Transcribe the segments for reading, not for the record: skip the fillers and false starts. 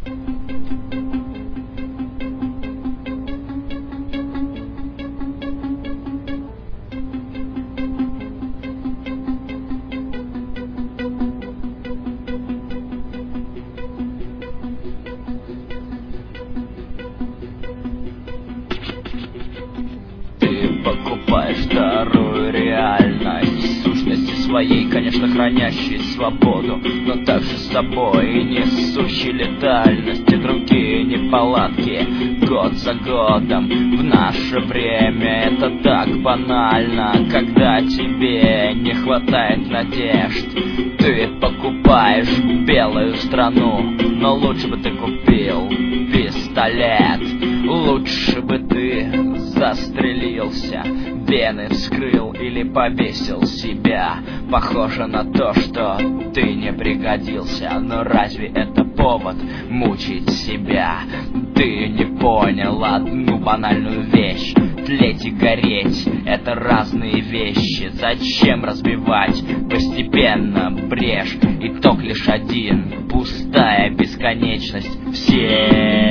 Покупаешь вторую реальность, в сущности своей, конечно, хранящей свободу, но также с собой несущей летальность и другие неполадки год за годом. В наше время это так банально, когда тебе не хватает надежд. Ты покупаешь белую страну, но лучше бы ты купил пистолет. Лучше бы ты застрелился, вены вскрыл или повесил себя. Похоже на то, что ты не пригодился, но разве это повод мучить себя? Ты не понял одну банальную вещь: тлеть и гореть — это разные вещи. Зачем разбивать постепенно брешь? Итог лишь один — пустая бесконечность. Все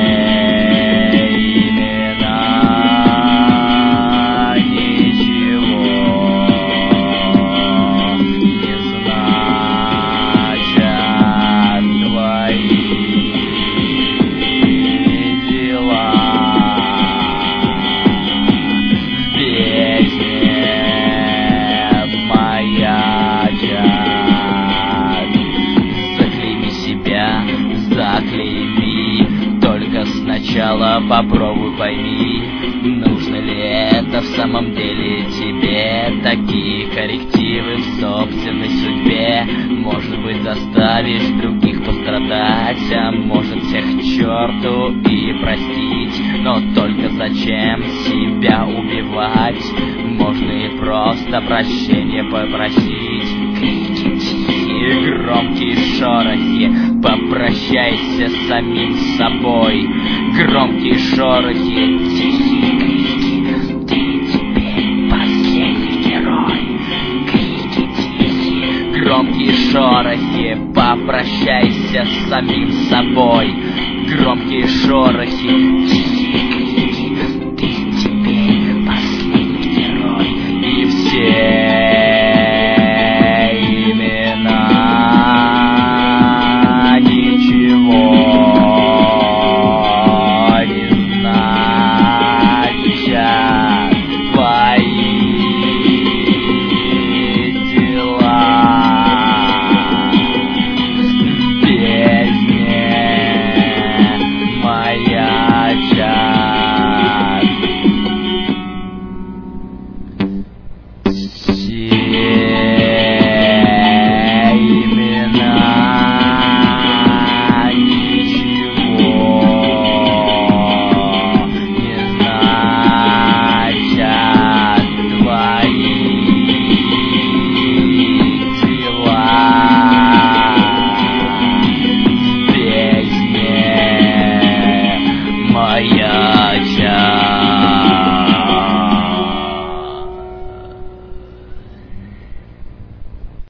сначала попробуй пойми, нужно ли это в самом деле тебе. Такие коррективы в собственной судьбе, может быть, заставишь других пострадать, а может, всех к черту и простить. Но только зачем себя убивать? Можно и просто прощения попросить. Крики тихие, громкие шорохи, попрощайся с самим собой. Громкие шорохи, тихие крики, ты теперь последний герой. Крики тихие, громкие шорохи, попрощайся с самим собой. Громкие шорохи, тихие крики.